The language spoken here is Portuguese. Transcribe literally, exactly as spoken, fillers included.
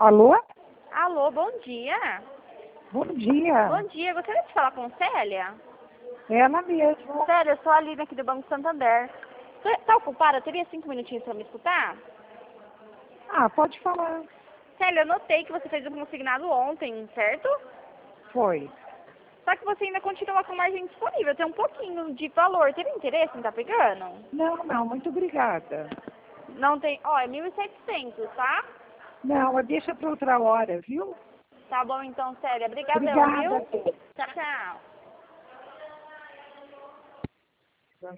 Alô? Alô, bom dia. Bom dia. Bom dia, gostaria de falar com Célia? Ela mesmo. Célia, eu sou a Aline aqui do Banco Santander. Você tá ocupada? Teria cinco minutinhos para me escutar? Ah, pode falar. Célia, eu notei que você fez um consignado ontem, certo? Foi. Só que você ainda continua com margem disponível, tem um pouquinho de valor. Teria interesse em estar pegando? Não, não, muito obrigada. Não tem... Ó, é mil e setecentos, tá? Não, deixa para outra hora, viu? Tá bom então, Célia. Obrigadão, Obrigada. viu? Tchau, tchau.